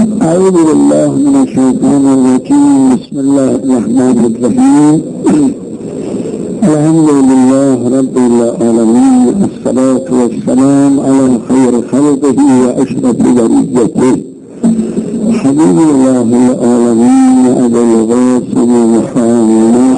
أعوذ بالله من الشيطان الرجيم. بسم الله الرحمن الرحيم. الحمد لله رب العالمين، الصلاة والسلام على خير خلقه وأشرف بريته حبيب الله العالمين أبي القاسم محمد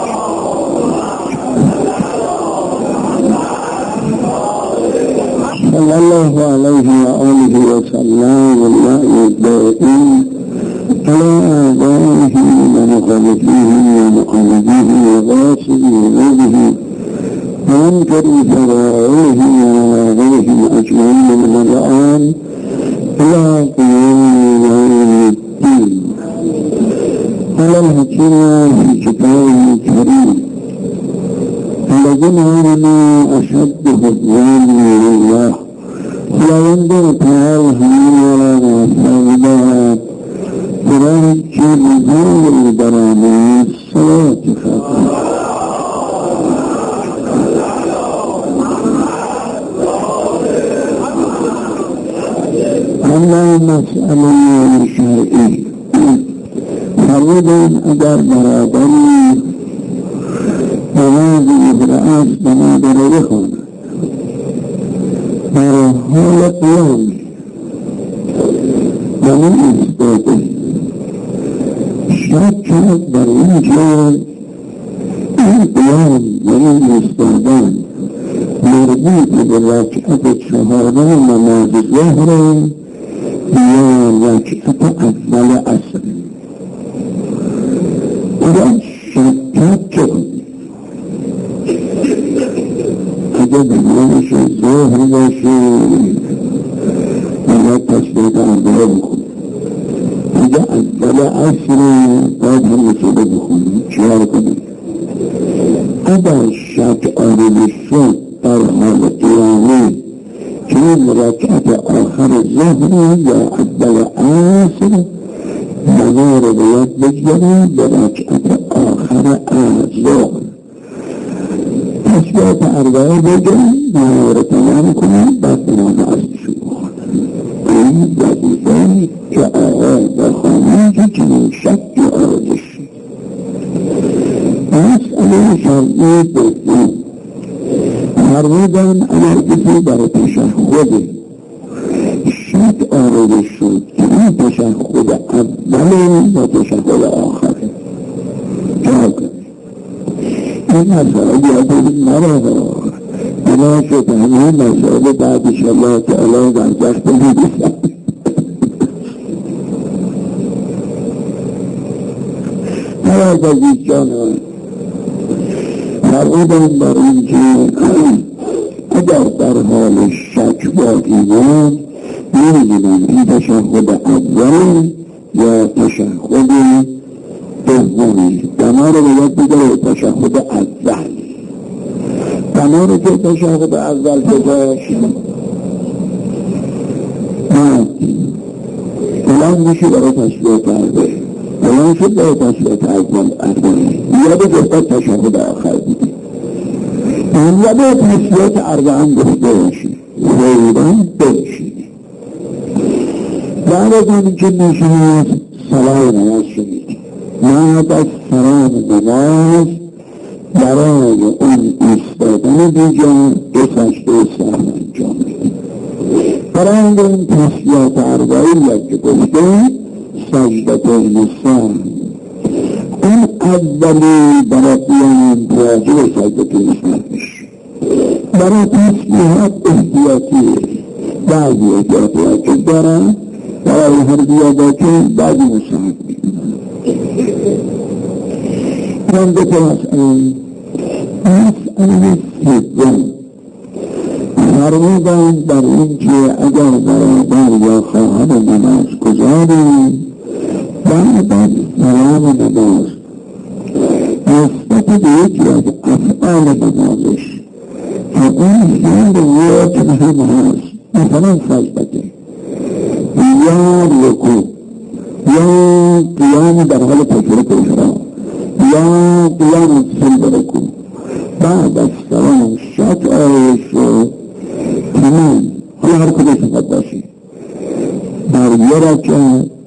صلى الله عليه وآله وسلم والله الدائم على آبائه ومخالفيه ومقلده وغاصبه وغيه ومنكر فرائه ومواضعهم أجمعين من الآن إلى قيام يوم الدين. قال الحكيم في كتابه الكريم: الذين آمنوا أشد حبا لله لا ينظر تعالى ولا مفاوضات قرآن كلمة البرامج الصلاة خاتمة. أما مسألة شرعية فرضاً اگر برادری نمازی برأس بنادر بخواند در حال قیام من ایستاده شک کرد در اینجا این قیام من ایستادن مربوط به رکعت چهارم نماز ظهر یا رکعت اول عصر. اگر شک کرد چه کنید؟ اگر بگیرش ظهر باشه باید تشبیه اول بخونید، اگر اول عصر باید هم رسوله بخونید. چهار کنید. اگر شک آرده شد در حال قیامه که رکعت آخر ظهر یا اول عصر بنا رو باید بگذارید به رکعت آخر ظهر. تشبیهات اربعه بگید، بنا رو تمام کنید، بعد نماز عصرشو بخونید. این وظیفه که آقا بخوانید که چنین شکی آرده شد. مسئله شرعی دوم فرمودن اگر کسی در تشهد شک آرده شد که این تشهد اول و تشهد آخره جا کنید. این مسئله یادید نره بنا شد همین مسئله بعد انشاءالله تعالی در جخت میدیسن. نواز عزیز جانوان فرمودن بر این که اگر در حال شک باقی بود نمیدونم این تشهد اول یا تشهد دومی. بنا رو باید بگره تشهد اول. بنا رو که تشهد اول بگاشت فلان میشه برای تشبیه کرده، فلان شد برای تشبیه اول یاد گفتت تشهد آخر دیدی این یاد تشبیه اربعان گفته باشی فیران بشید. بعد از آن که میشید صلاح نماز شدید. بعد از سلام نماز برای اون ایستادن دیگر دو سجده سهو انجام میدید. برای این تشبیهات اربعی که گفته سجدتین سهو اون اولی برای قیام واجب سجدتین سهو میشه. برای تشبیهات احتیاطی بعضی احتیاطی که دارن برای هر بیاده که بعضی مصاحب میکنن. من دو تا مسئله سوم فرمودن در این که اگر برادر یا خواهر نماز گزاری بعد از سلام نماز نسبت به یکی از افعال نمازش که اون خیر وقت هم هست، مثلا سجده یا رکوع یا قیام در حال تشریف احرام یا قیام صلب رکوع بعد از سلام شک آرش رو تمام حالا هر کدوم فقط باشی در یه رکعت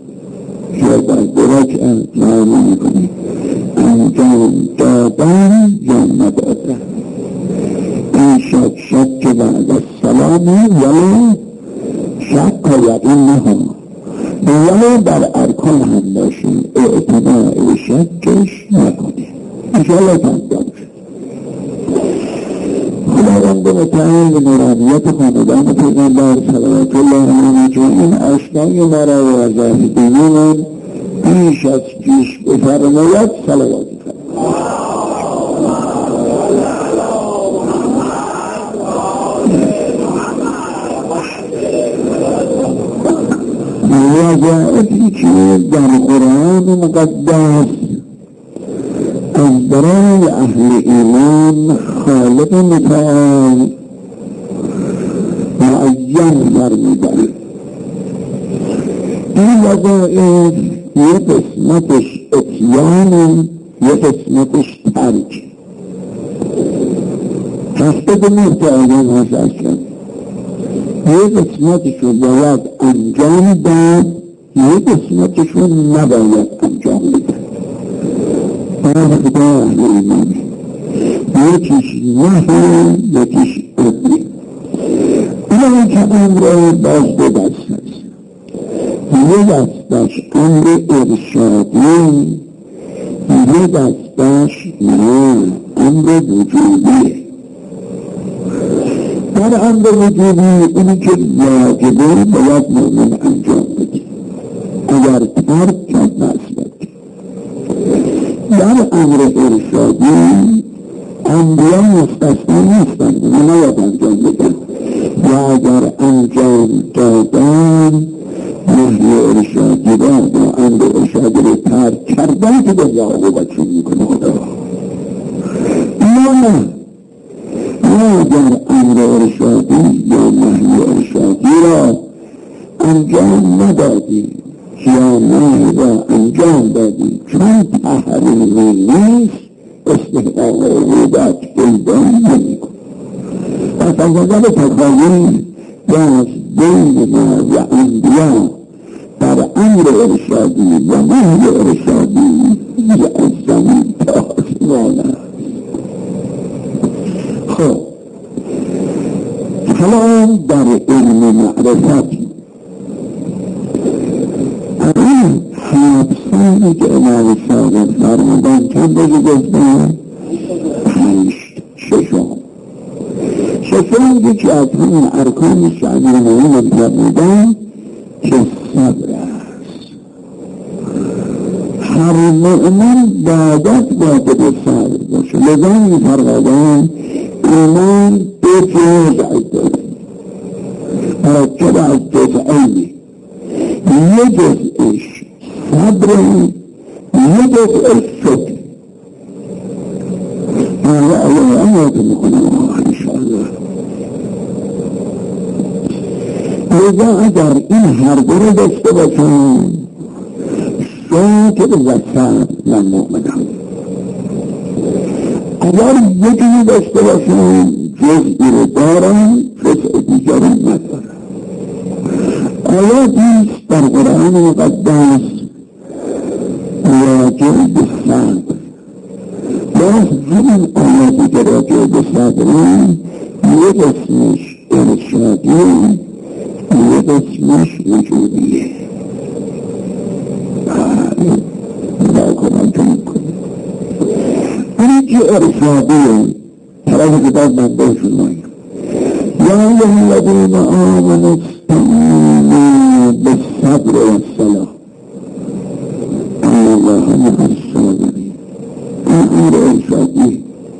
شک بعد از سلامی ولی شک و یقین نهم ولی در ارکان هم باشیم اعتناع و شکش نکنیم انشاءالله تنظیم شد. خداوند متعال به نورانیت خاندان پیغمبر صلوات الله علیه که این آشنای ما را و زاهدینمان پیش از پیش بفرماید صلوات وظائفی که در قرآن مقدس از برای اهل ایمان خالق متعال معین فرمودند. این وظائف یک قسمتش اتیان یک قسمتش ترک هفته محتاجان هست اصلا یک قسمتش رو باید انجام داد یک قسمتش رو نباید انجام داد. برای خدا اهل ایمان یکیش نهی یکیش امری. اما که امر باز دو دست هست یک دستش امر ارشادی یک دستش نه امر وجودیه. در امر وجودی اینی که واجبه باید مؤمن انجام بده اگر ترک کرد نسبت. در امر ارشادی انبیا مستثنا نیستند نباید انجام بدن و اگر انجام دادن نهی ارشادی را و امر ارشادی را ترک کردن که به عاقبتشون میکنه خدا. نه اگر امر ارشادی یا نهی ارشادی را انجام ندادی یا نهی را انجام دادی چون تحریمی نیست استحقاق عقوبت پیدا نمی‌کند. پس از نظر تخیل از بین ما و انبیا در امر ارشادی و نهی ارشادی از زمین تا آسمان است. خب حالا در علم معرفت این حبسانی که امام صادق فرمودن چند بگی گفتن؟ ششم که از همین ارکان شعبی مهم فرمودن که صبر است. هر مؤمن باید به صبر باشه. لذا این فرمودن ایمان دو جزء داره مرکب از جزئینی یک جزءش صبر یک جزءش شکر. آیات میکنم انشاءالله. لذا اگر این هر دو رو داشته باشم شکر و صبر من مؤمنم. اگر یکی داشته باشم جزئی رو دارم جزء دیگری ندارم. آیاتی در قرآن مقدس راجع به صبر باز همین آیاتی که راجع به صبرن یک اسمش ارشادیه یک اسمش وجودیه. اینی که ارشادیه طرف کتاب بنده شمایی یا ایها الذین آمنوا استعینوا بالصبر والصلاة الله مع الصابرین. امر ارشادی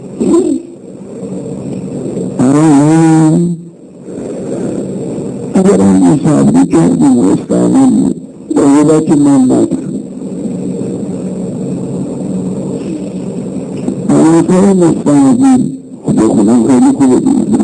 اگر این صبری کردیم و استعمال عقوبت من ندارم. آیاتهای مستعدی خدا خودم خیلی خوبه دیم.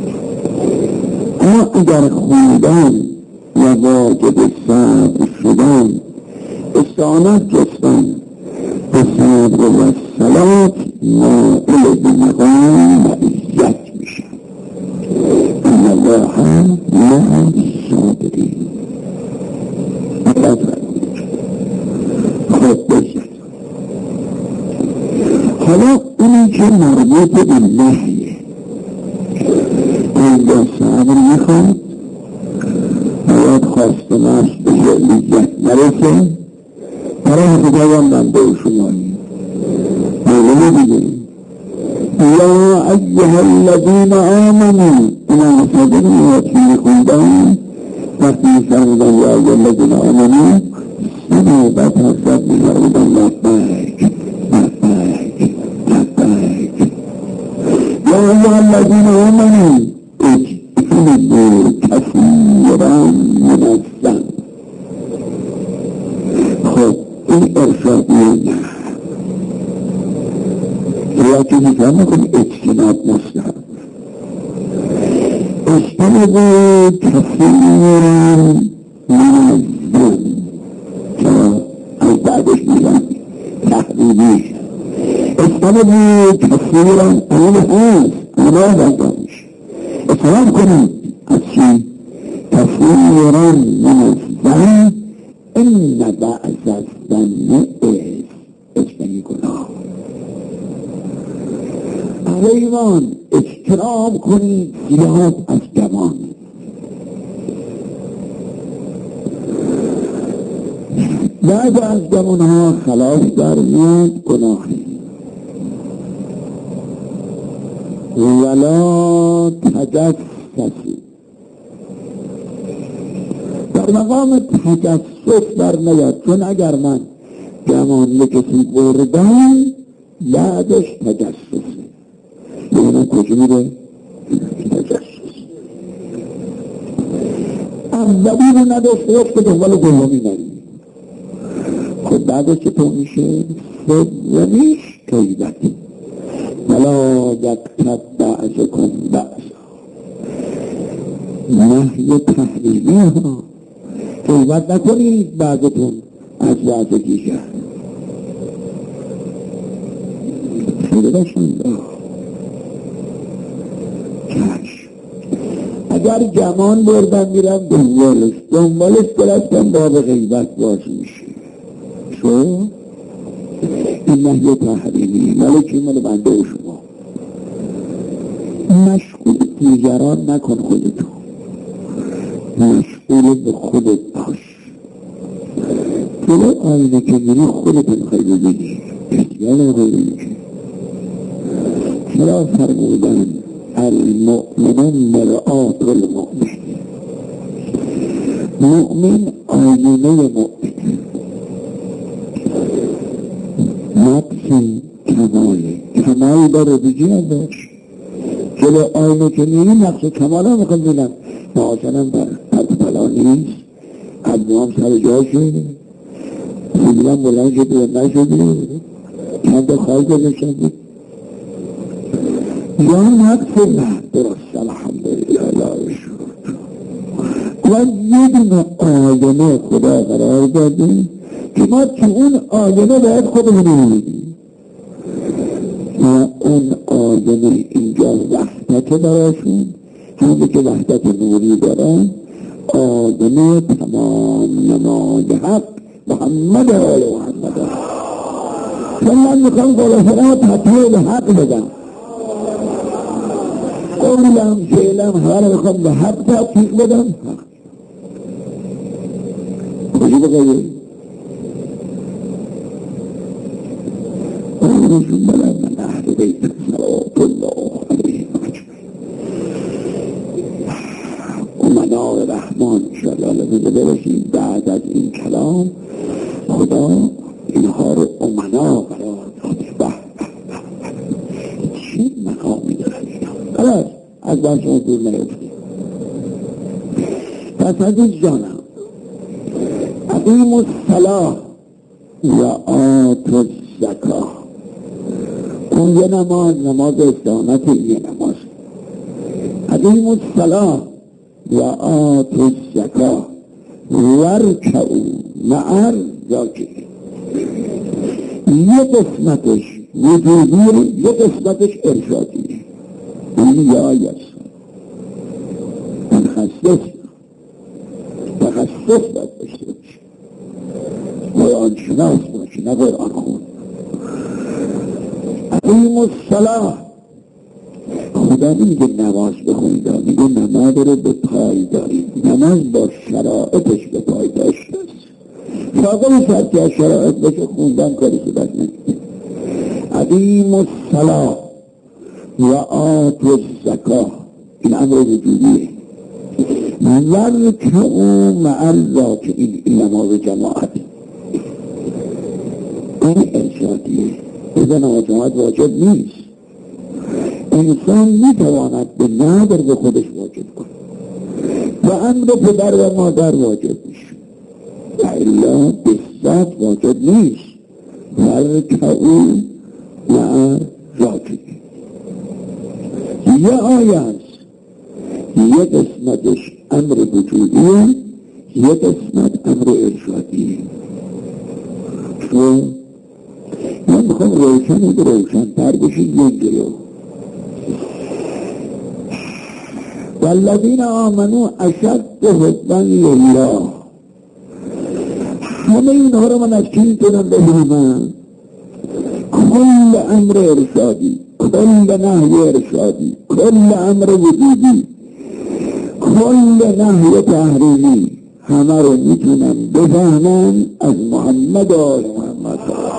اما اگر خوندن و واجب صبر شدن استعانت جستن به صبر و صلات نائل به مقام معیت میشن. ان الله مع الصابرین. خود بشد. حالا اینی که مربوط به نهیه میخواد باید خواست نفس به جلیت نرسه برای خداوند من به شمایی مولده دیگه یا ایها الذین آمنوا اینا مصادقه نیاتی میخوندن وقتی میفرمودن یا ایها الذین آمنوا سنوبت حضرت میفرمودن لبیک لبیک لبیک یا ایها الذین آمنوا اجتنبوا کثیرا من الظن. خب این ارشادیه نه که میفهم نکنی اجتناب مستحب اجتنبوا کثیرا من الظن چرا از بعدش میگن تحریمیش اجتنبوا کثیرا اون هست اونا بردانش اجتناب کنید از چی؟ کثیرا من الظن ان بعض الظن اجتنی گناه ایمان اجتناب کنید زیاد از گمان. بعد از گمانها خلاف در میاد گناهی ولا تجسسوا در مقام تجسس بر نیاد چون اگر من گمان به کسی بردم بعدش تجسس ببینم کجا میره تجسس اولی رو نداشته باش که دنبال دومی نری خود بعدش چطور میشه سومیش غیبت ولا یغتب بعضکم بعضا نهی تحریمی ها غیبت نکنید بعضتون از بعض دیگر خیلی باشند اگر گمان بردم میرم دنبالش برستم باب غیبت باز میشه شو این نهی تحریمی مالا چی مالا بنده و شما مشغول دیگران نکن خودتو مشغول به خودت باش جلو آینه که میری خودت میخوای ببینی احتیال نخوای ببینی چرا فرمودن المؤمن مرآة المؤمن مؤمن آینه مؤمن نقص کمال داره بجی ازش جلو آینه که میری نقص کمال هم میخواد بینم ناسنم بر حد پلا نیست عبدوام سر جا شده خیلیان بلند شده و نشده چند خواهی گذاشتن بود یا نقص نه درست الحمدلله لا شکر و یه دونه آینه خدا قرار دادیم که ما تو اون آینه باید خودمون میبینیم و اون آینه اینجا وحدت براشون همه که وحدت نوری دارن آینه تمام نمای حق محمد آل محمد چون من میخوام قلوفرات حتیه به حق بدم قولم فعلم هر میخوام به حق تحقیق بدم کجی بقیه رسول بلد من اهل بیت صلوات الله علیه امناء رحمان انشاءالله لازم برسیم بعد از این کلام خدا اینها رو امنا قرار داده چه مقامی داره خلاص از بحثمون دور نیفتیم پس عزیز جانم اقیموا الصلاة و آتوا الزکاة اون یه نماز استعانت یه نماز اقیموا الصلاة و آتوا الزکاة وارکعوا مع الراکعین یه قسمتش وجودی یه قسمتش ارشادی این یه آیت تخصص باید داشته باشه قرآن شناس باشه نه قرآن خون اقیموا الصلاة خدا نمیگه نماز بخونید، میگه نماز رو به پای دارید. نماز با شرایطش به پای داشته است. فاقل شرط که از شرایط بشه خوندن کاری صورت نمیده. عظیم الصلاة و آت الزکاه، این امر وجودیه. ورکعوا مع الراکعین، این نماز جماعت، این ارشادیه. اذا نماز جماعت واجب نیست. انسان میتواند به نادر به خودش واجب کنه و امر پدر و مادر واجب میشه و الا به ذات واجب نیست. ورکعوا مع الراکعین یه آیه است، یه قسمتش امر وجودیه، یه قسمت امر ارشادیه. من میخوام روشن تر بشید یک جلو. والذین آمنوا اشد حبا لله، همه اینها رو من از کی میتونم بفهمم؟ کل امر ارشادی، کل نهی ارشادی، کل امر وجودی، کل نهی تحریمی، همه رو میتونم بفهمم از محمد و آل محمد.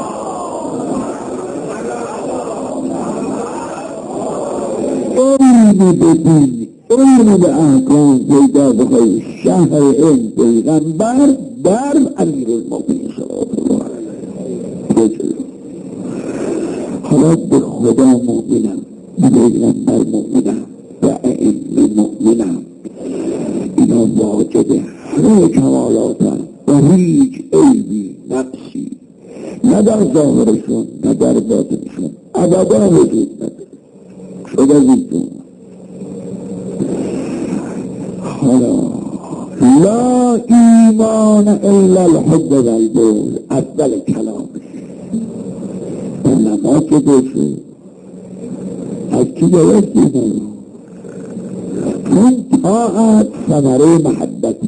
علمی به دین، علمی به احکام پیدا بخوای شهر علم پیغمبر در امیر المؤمنین صلی الله علیه و حالا به خدا مؤمنم، به پیغمبر مؤمنم، به ائمه مؤمنم. اینا واجبه، همه کمالاتن و هیچ عیبی نقصی نه در ظاهرشون نه در باطنشون ابدا وجود نداره. شده زیدون حالا لا ایمان الا الحب والبغض، اول کلامش نماز که بشه از کی گرفتیم؟ چون طاعت ثمره محبت،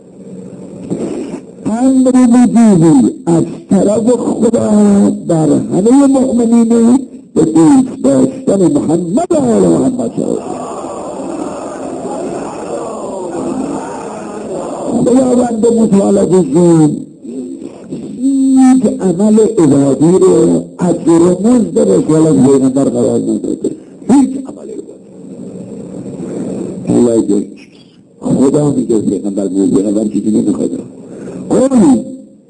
امر وجودی از طرف خدا بر همه مؤمنین به دوست داشتن محمد و آل محمد صلی الله علیه و خداوند متعال بزرگ هیچ عمل عبادی رو اجر و مزد رسالت پیغمبر قرار نداده. هیچ عمل عبادی الله خدا میگه پیغمبر بود، پیغمبر چیزی نمیخواد. قول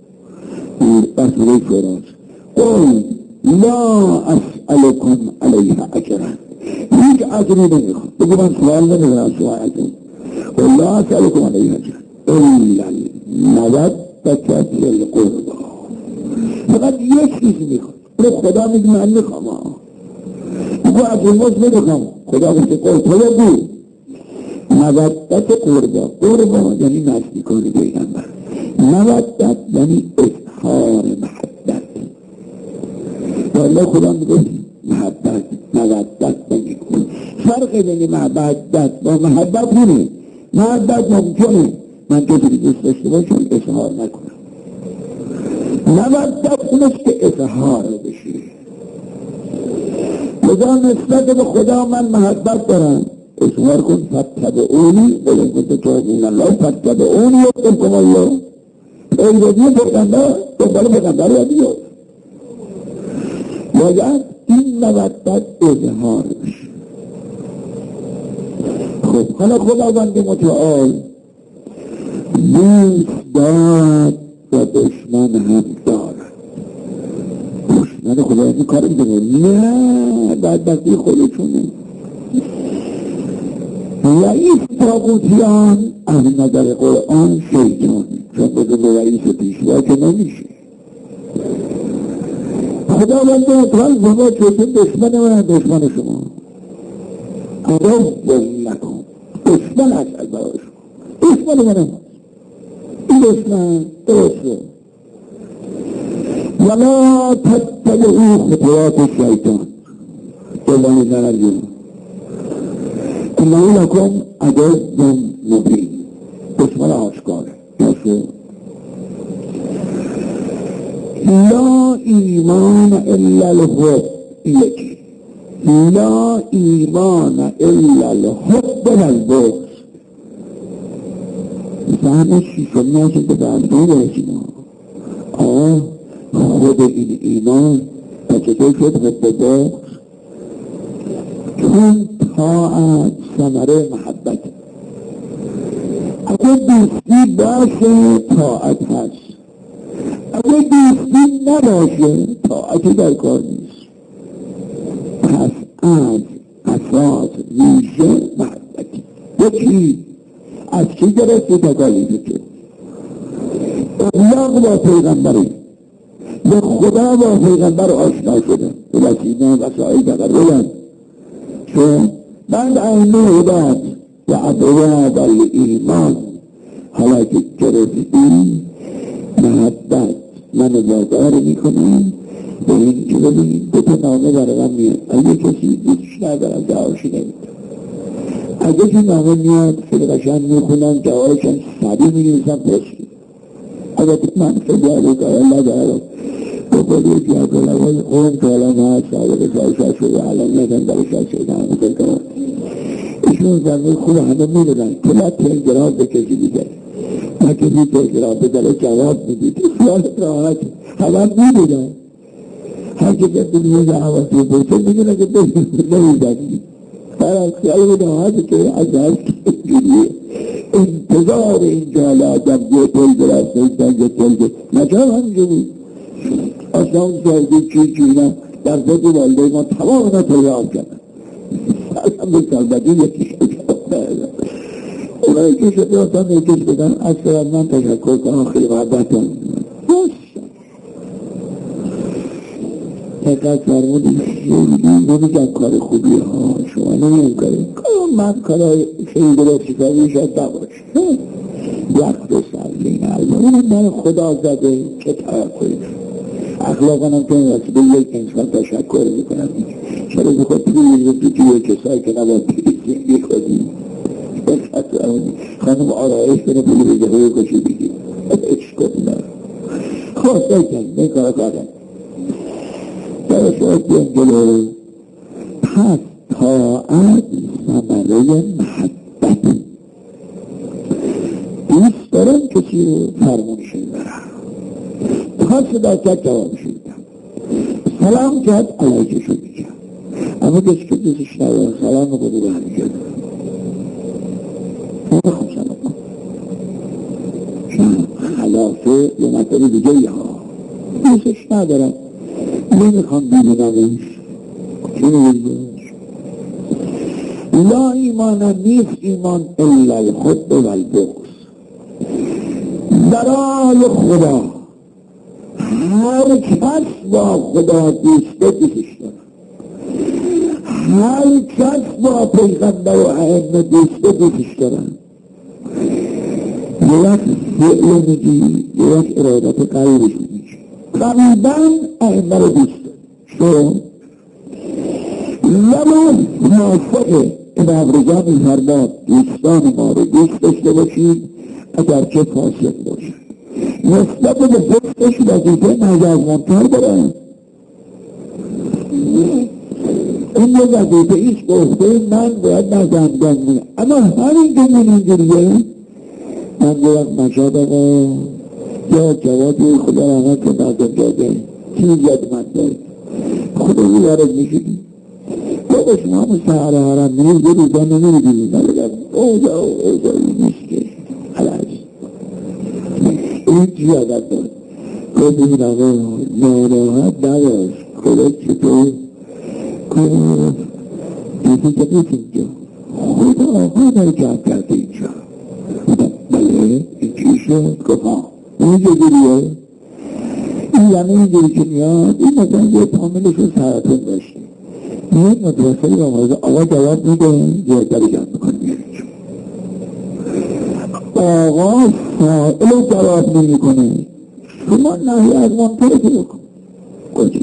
رسول فراز قول لا اسألكم علیها اجرا، هیچ اجری نمیخواد. بگو من سوال نمیخواد سوالتون. قول لا اسألكم علیها اجرا الا المودة فی القربى، فقط یک چیز میخواد. خدا میگه من میخوام، بگو اجر مزد نمیخوام. خدا میگه قول تو بگو مودت قربا یعنی نزدیکان پیغمبر، مودت یعنی اظهار محبت. والله خدا میگه محبت مودت نمیگه. فرق بین محبت با محبت اینه. محبت ممکنه من کسی دوست داشته باشم اظهار نکنم، مودت اونست که اظهار بشه. لذا نسبت به خدا من محبت دارم، اظهار کن. فتبعونی بلن کنت توابون الله، فتبعونی یبتلکم الله. ایرادی پیغمبر دنبال پیغمبر یا بیاد باید این مودت اظهار بشه. خب حالا خداوند متعال دوست دارد و دشمن هم دارد. دشمن خدا این کار میکنه؟ نه، بدبختی خودشونه. رئیس طاغوتیان از نظر قرآن شیطان، چون بدون رئیس پیشوا که نمیشه. خداوند متعال شما چون دشمن من دشمن شما عرض لکن، دشمن اصل برای شما، دشمن من هم این دشمن درسته. ولا تتبعوا خطوات الشیطان جلوانی نرجون انه لکم عدو مبین، دشمن آشکاره. لا ایمان الا الحب، یکی لا ایمان الا الحب والبغض. فهمش شیشمی هست که برنامه برسیم. خود این ایمان و چطور شد حب بغض؟ چون طاعت ثمره محبت. اگر دوستی باشه طاعت هست، اگر دوستی نباشه طاعتی در کار نیست. پس از اساس ریشه محبتی. یکی از چی گرفتی تکالیف تو؟ اغلاق با پیغمبری، به خدا با پیغمبر آشنا شده، به وسیله وسائل تقربن. چون بعد عین هدایت و ابواب الایمان، حالا که گرفتی محبت منو وادار میکنم به این که ببینید دو تا نامه برای من میاد. اگه کسی دوستش ندارم جوابش نمیدم، اگه که نامه میاد خیلی قشنگ میخونم جوابشم سریع میگیرسم پرسی. البته من خیلی علیکارم ندارم بخوری که اکلمون اون کلام هست سابقه سالشت شده الان ندن برشت شده همه کنم ایشون زنده خوب همه میدونن کلا تلگرام به کسی دیگر من کسی تلگرام به داره جواب میدید خیالت راحت همه میدونن هر که دنیا جوابی بوده میدونه که نمیدنی برای خیال راحت که از هر کسی انتظار اینجا لازم یه تلگرام سیدن یه تلگرام نجام همجوری اصلا اون سازی چیزی در ذات والده ما تمام اینا تلگرام کردن اصلا به سالبدی یکیش اونایی که شده اصلا یکیش بدن از که من تشکر کنم خیلی محبتم فقط فرمودی نمیگم کار خوبی ها شما نمیم کاری من کارای خیلی درستی کاری شاید نباشه وقت سرلین اونم من خدا زده که توقعی اخلاقا هم که واسه به یک انسان تشکر میکنم چرا بخواد پریزی توی کسایی که نباید پریزی میکنی خانم آرایش کنه پولی به جهوی کشی بگی اشکالی نرم خواست بکن این کارا کردن در شاید بیان جلو پس طاعت ثمره محبت دوست دارم کسی رو فرمونشون برم پس صداقت جوابشون میدم سلام کرد علیکشون میگم اما کسی که دوستش ندارم سلام رو بودو به همی کرد نمیخوام سلام کن چون خلافه یه مطبع دیگه ها دوستش ندارم نمیخوام بیدونمش چی نمیدونش لا ایمان نیست ایمان الا الحب والبغض برای خدا هر کس با خدا دوسته دوستش دارم هر کس با پیغمبر و ائمه دوسته دوستش دارم یه وقت فعل میگی یه وقت ارادت قلبش میگی قریبا ائمه رو دوست دارم لما موافقه این ابرزا میفرماد دوستان ما رو دوست داشته باشید اگرچه فاسق باشد نسبت به فقهش وظیفه نظرمندتر دارن این یه وظیفه ایش گفته من باید نظرمندن میگم اما همین که من اینجوریه من باید مشاد آقا یا جوابی خدا رحمت که نظر داده چیز یاد من داره خدا رو وارد میشدی بابا شما همون سهر حرم نیز یه روزان نمیدونی من بگم اوزایی نیست که حلش این چی آدم دارد گفت این آقا ناراحت نباش خدا چطور گفت دیدی که نیست اینجا خدا آقا رو جمع کرده اینجا بله این چی شد گفت ها اینجا دیریه این یعنی اینجوری که میاد این مثلا یه تاملش رو سرطان داشته میاد مدرسه رو آمازه آقا جواب میده زیادتر جمع میکنه میاد آقا سائل رو جواب نمی کنه شما نهی از منکر که بکن گوشید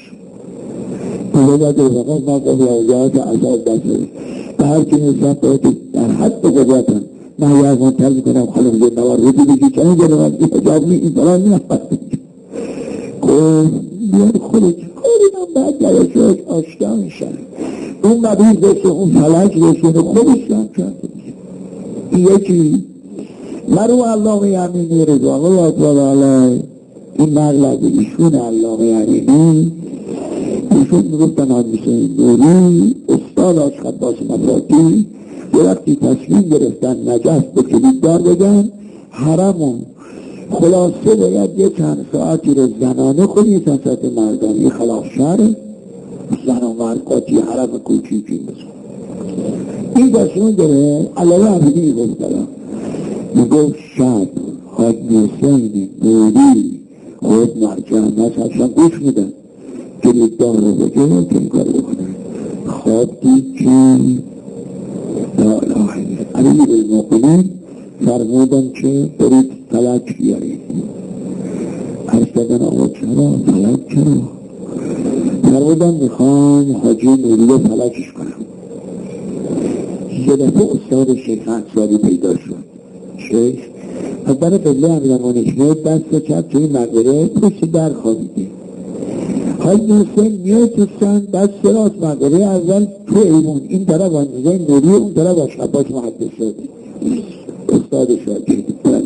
بزرگت رفقا مقام روزات عذاب دسته به هر که نسبت باید در حد قدرتن نهی از منکر میکنم خلق زیر نواردی بگی چنین جنوان این حجاب می این فران نفرد گفت بیاد خودش کاری من بعد جوشش آشکا میشن اون مریض بشه، اون فلج بشه، خودش هم کرده این یکی. مرو علامه یمینی رضوان الله تعالی علیه، این نقل از ایشون علامه یمینی، ایشون میگفتن حاجی حسین نوری استاد آج خباس مفاتی یه وقتی تصمیم گرفتن نجف به کلیددار بگن حرمون خلاصه باید یه چند ساعتی رو زنانه کنی، چند ساعت مردانی خلاف شهره، زن و مرد قاطی حرم کوچیکی بزن. این تصمیم داره علامه عبدی گفتن میگفت شب حاج حسین نوری خود مرجع نساشن گوش میدن کلیددار رو بگه که این کار بکنه. خواب دید که لا اله علی بالمؤمنین فرمودن که برید فلک بیارید. عرض کردن آقا چرا فلک چرا؟ فرمودن میخوام حاجی نوری رو فلکش کنم. یه دفعه استاد شیخ انصاری پیدا شد. شیخ از برای قبله امیرالمؤمنین دست چپ توی مقبره پشت در خوابیده. حاجی حسین میاد تو سن دست راست مقبره اول تو ایمون، این طرف آنجای نوری، اون طرف آشخباش محدث شده استاد شاگرد.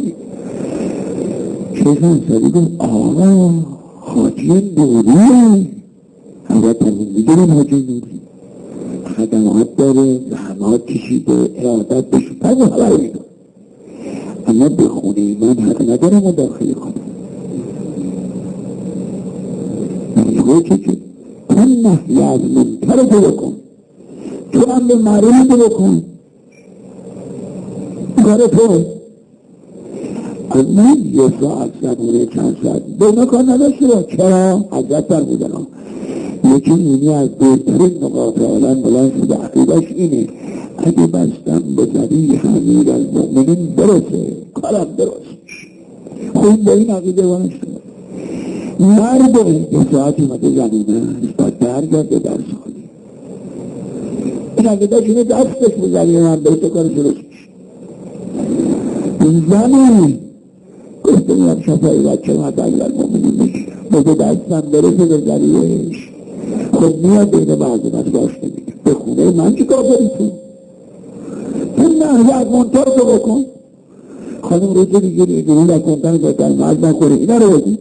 شیخ انصاری گفت آقا حاجی نوریه، اول ترمین میگیرم حاجی نوری خدمات داره، زحمات کشیده، ارادت بشه پس حالا اینا، اما به خونه من حق نداره مداخله کنم. مجبور که تو نحیه از منکر رو بکن، تو هم به معروف رو بکن، کار تو. اما یه ساعت زمونه چند ساعت به کار نداشته با. چرا؟ حضرت بر بودن یکی اینی از بهترین نقاط عالم بلند شده عقیدش اینه اگه بستم به زبی حمید المؤمنین برسه کارم درست. خود با این عقیده بلند شده مرده یه ساعتی مده زمینه باید برگرده در سالی این عقیدش اینه دستش به زبی من برسه کار درست زمین گفته میام شفایی بچه مده المؤمنین میگیرم بگه دستم برسه به زبیش. خب میاد بین معظمت باش نمیگه به خونه من چی کار داری تو نه یک منتر تو بکن. خانم رو تو دیگه گروه نکنتن بهتر مرد نکنه اینا رو بگی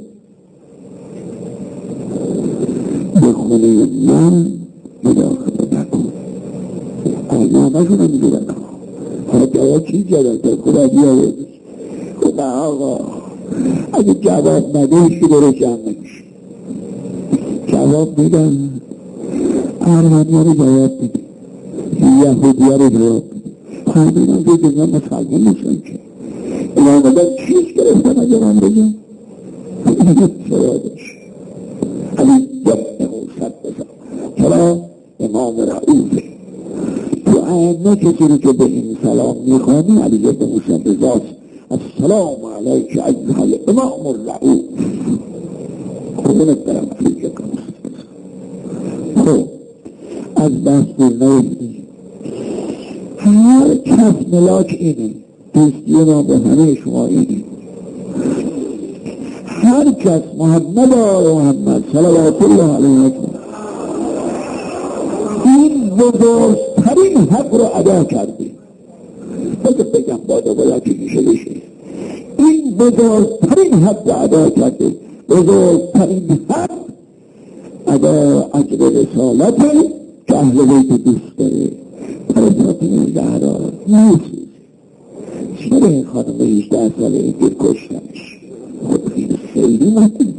به خونه من مداخله نکن. آنامشون رو میگیرن حاجه چی جدد خدا بیاید خب آقا اگه جواب نده که برو جمع نمیشه. جواب میدن ارمنی رو جواب میده، یهودی رو جواب میده، همین هم که دنیا مسلمان نیستن که این آمدن چیز گرفتن اگر من بگم چرا داشت همین جبنه و صد بزن چرا امام رعوفه تو ائمه کسی رو که به این سلام میخوانی علی ابن موسی رضاست السلام علیک ایها الامام الرعوف خودت برم علی ابن موسی. خب از بحث نوشتی هر کس ملاک اینه دوستی ما به همه شما اینه هر کس محمد آل محمد صلوات الله علیه این بزرگترین حق رو ادا کرده بگم باید که میشه بشه این بزرگترین حق رو ادا کرده بزرگترین حق ادا اجر رسالته که اهل بیت دوست داره پرساتی زهرا نیست. چرا این خانم 18 ساله این دیر کشتنش خود این خیلی مطلبه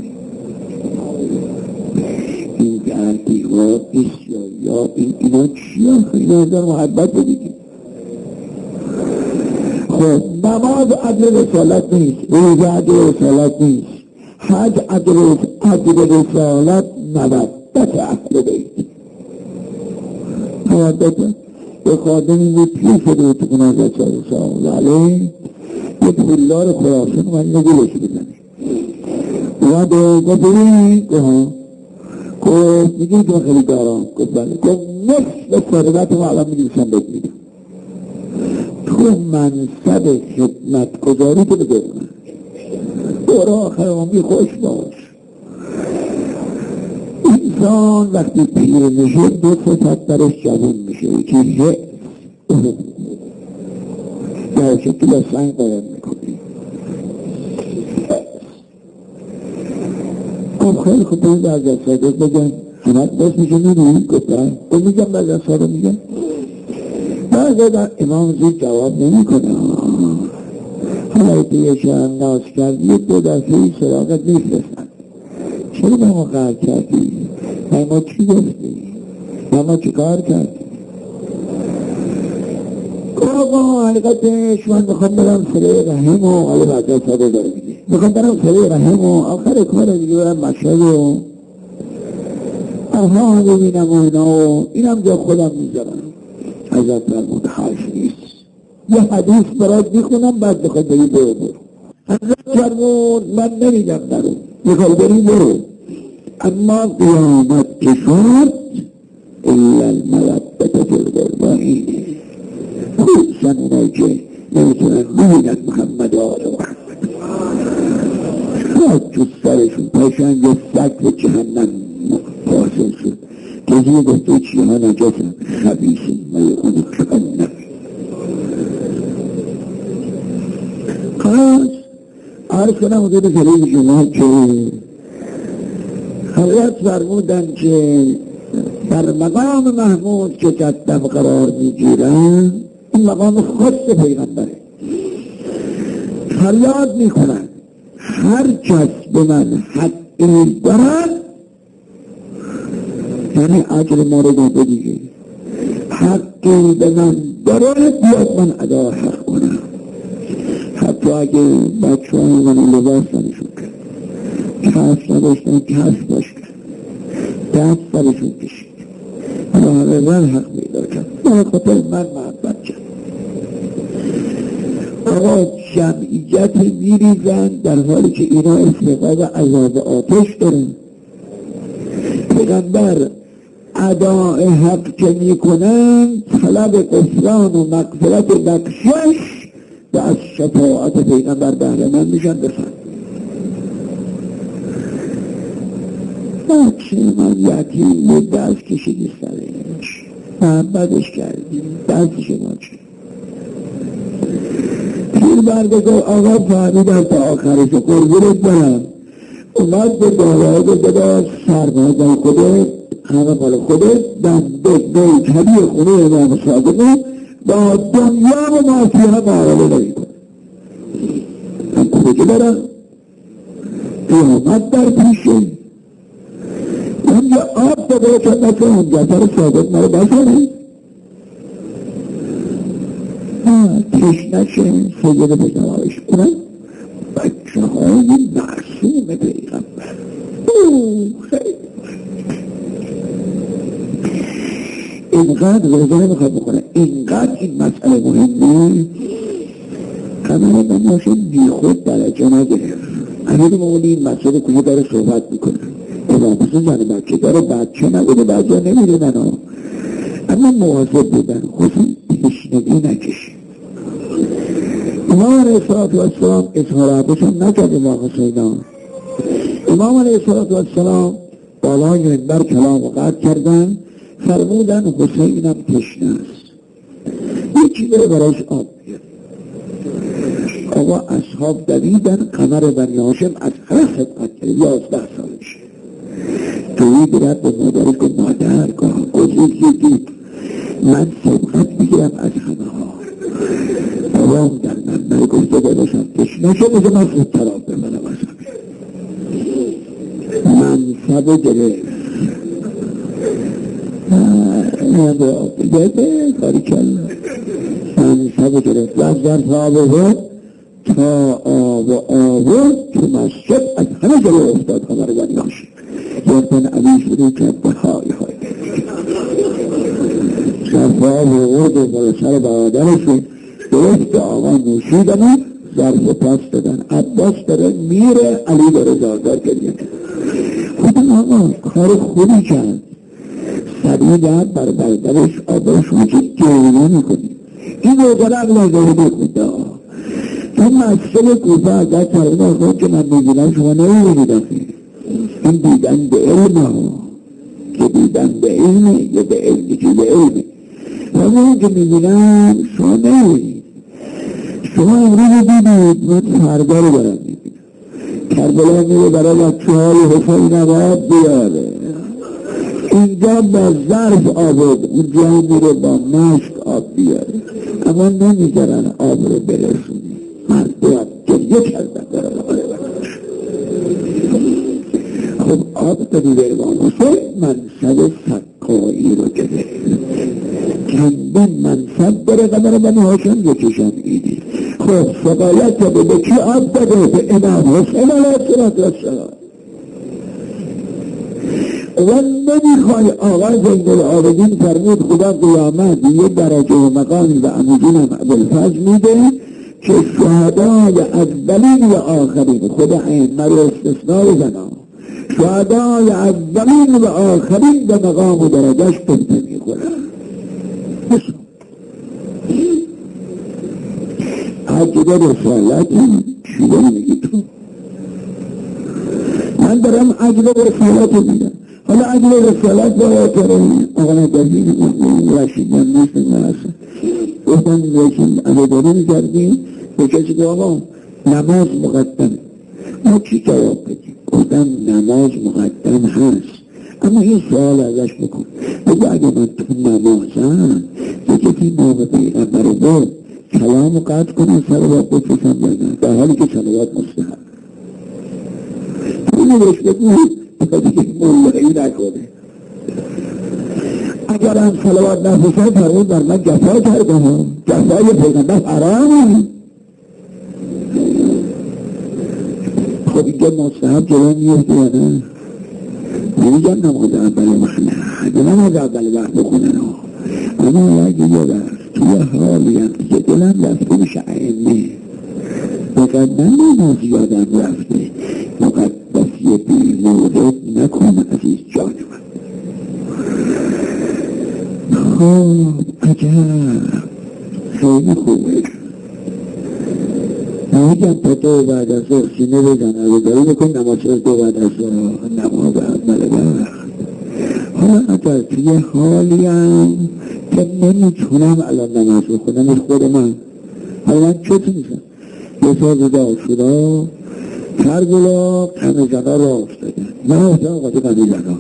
این گردی و یا اینا چی هم خیلی هزار محبت بودیدیم. خب نماز عجر رسالت نیست، روزه عجر رسالت نیست، حج عجر رسالت مودت اهل بیت مودت. به خادمی بود پیر شده تو کنازه سال علیه یه پولدار خراسان من نگلش بزنه اومده گفت گفت میگی تو خیلی دارم گفت بله گفت نصف فرقت ما الان میگیشم بهت میدم تو منصب خدمت گذاری تو بگه من دور آخر آمی خوش باش این انسان وقتی پیر میشه دو صفت درش جوان میشه، یکی ره یا شکل سنگ قرار میکنی. خیلی خوب باید در صادق بگن همت باز میشه نمید گفتن تو میگم در صادق میگن بعد امام زید جواب نمی کنه. حالا پیش هم ناز کردی دو دفعی سراغت میفرستن، چرا به ما قرار کردی؟ ما چی گفتی؟ ما چی کار کردی؟ آقا حقیقتش من میخوام برم سره رحم و حالا بعد صادق داره میگه میخوام برم سره رحم و آخر کار دیگه برم مشهد و آها ببینم و اینا و اینم جا خودم میذارم. حضرت فرمود حرف نیست، یه حدیث برات میخونم بعد بخواد بری برو. حضرت فرمود من نمیگم برو، میخواد بری برو، اما قیامت که شد الا المودة فی القربین، خصوصا اونایی که نمیتونن ببینن محمد آل محمد خاک تو سرشون پاشن یه سگ به جهنم حاصل شد. کسی گفته چی ها نجاسن خبیثین ملعون جهنم. خلاص عرض کنم حضور جلیل شما که حضرت فرمودن که در مقام محمود که قدم قرار میگیرن این مقام خاص پیغمبره، فریاد میکنن هر کس به من حقی دارد، یعنی اجر ما رو داده دیگه، حقی به من دارد بیاد من ادا حق کنم. حتی اگه بچه های من لباس نشون کرد، کف نداشتن کف باش کرد، دست سرشون کشید، من حق میدار کرد، برای خاطر من محبت کرد. آقا جمعیت میریزن در حالی که اینا استقاق عذاب آتش دارن. پیغمبر اداء حق که میکنن طلب غفران و مغفرت بخشش و از شفاعت پیغمبر بهره مند میشن. بفرد بچه من یتیم بود، دست کشیدی سرش، محبتش کردی، دستش ما چه پیر بردگاه آقا فهمیدن تا آخرش قربونت برم، اومد به دارای داد سرمایه خودت همه مال خودت بنده بیتری خونه امام صادقه با دنیا و مافیه معامله نمی کنه. من کجا برم؟ قیامت در پیشه من یه آب داده چند نکه اون جفر صادق مرا بسانه تشنشه سید بزنهایش اونم بچه های معصوم پیغمبر. خیلی اینقدر رضا نمیخواد بکنه، اینقدر این مسئله مهمه. قمر نماشه بی خود درجه نگرفت. امیر مولی این مسئله کجا داره صحبت میکنه، امامسون زن بچه داره، بچه نبوده بچه نمیدونن ها، اما مواظب بودن خصوصی تشنگی نکشید. امام علیه السلام اظهار عباس هم نکرد. امام علیه السلام بالای منبر کلام و قطع کردن، فرمودن حسینم تشنه است، یکی بره برایش آب بیاد. آقا اصحاب دویدن، قمر بنی هاشم از هر خدمت کرد 11 سالشه، توی برد به مادرش که مادر گذیدی من سبقت میگیرم از همه ها. بابام در منبر گفته باشم تشنه شد بزه من خود طراب بمنم از همه منصب گرفت دیگه کاری کل منصب گرفت لفظر صحابه تا آب تو مسجد از همه جلو افتاد. قمر بنی هاشم یادن علی شروع کرد به های شفاف و ورد و سر برادرشون درست آقا نوشیدن ظرف پاس دادن. عباس داره میره، علی داره زاردار کردن. خودم آقا کار خوبی کرد، سریع داد بر برادرش آباش وجود جوینا میکنی. این روزانه اگه نگاه بخونده تو مسئله کوفه اگر ترین خود که من میگیرم شما نمیدید آخه این دیدن به علم ها دیدن به علمه یا به علمی که به علمه. همون که میبینم شما نمیبینید. شما امروز دیدید، من فردا رو دارم میبینم. کربلا میره برای بچه های حسین آباد بیاره، اینجا با ظرف آورد، اونجا میره با مشک آب بیاره، اما نمیذارن آب رو برسونی. مردم گریه کردن برای خب آب داری برگان حسین منصب سکایی رو گرفت، چندین منصب داره قدر بنی هاشم یکیشم ایدی. خب سقایت داده به کی آب داده؟ به امام حسین علیه السلام. و نمیخوای آقا زین العابدین فرمود خدا قیامت یه درجه و مقامی و امودینم عبدالفضل میده که شهدای اولین و آخرین، خدا ائمه رو استثناء بزنم، شهدای اولین و آخرین به مقام و درجهش بهتر میخورن. حجب رسالتی چی داری میگی تو؟ من دارم عجل رسالت میدم. حالا عجل رسالت باید کرده آقا نداری رشید من نیست نمازه گفتم رشید عباداری میکردیم به کسی که آقا نماز مقدمه. ما چی جواب بدیم؟ گفتم نماز مقدم هست، اما این سوال ازش بکن، بگو اگه من تو نمازم یکی که نام پیغمبر رو بود کلام قطع کنم صلوات بکشم بگم در حالی که صلوات مستحب. اینو بهش بگو تا دیگه مولایی نکنه. اگر هم صلوات نفسه فرمود بر من جفا کردم، جفای پیغمبر حرامه. خب اینجا مستحب جلو میفته یا نه؟ نمیگم نماز اول محنه، اگه نماز اول وقت بخونه نه، اما اگه یه وقت توی حالی هم که دلم رفته میشه ائمه مقدم نماز یادم رفته، مقدسی بی مورد نکن عزیز جان من. خب عجب خیلی خوبه. نمیگم تا دو بعد از ظهر سینه بزن عباداری بکن نماز دو بعد از ظهر نماز اول وقت. حالا اگر توی حالی هم که نمیتونم الان نماز بخونم از خود من، حالا من چطور میشم یه سال روزا شده کربلا همه زنا را افتادن، من افتادم قاطی همه زنا.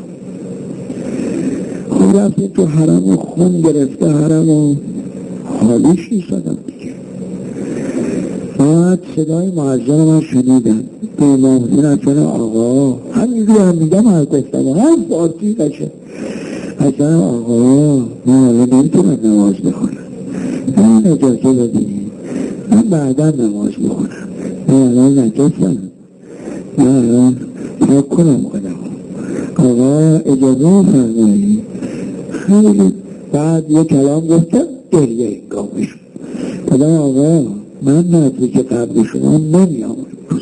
خب رفتیم تو حرم و خون گرفته حرم و حالیش نیستادم دیگه. بعد صدای معظم من شنیدن به امام حسین حسن آقا، همین رو هم میگم هر گفتم هم فارسی قشه حسن آقا من حالا نمیتونم نماز بخونم، من اجازه بدیم من بعدا نماز بخونم، من الان نجستم، من الان پاک کنم خودم. آقا اجازه فرمایی. خیلی بعد یه کلام گفتم گریه انگامش خدا آقا من نزدیک قبل شما نمیام.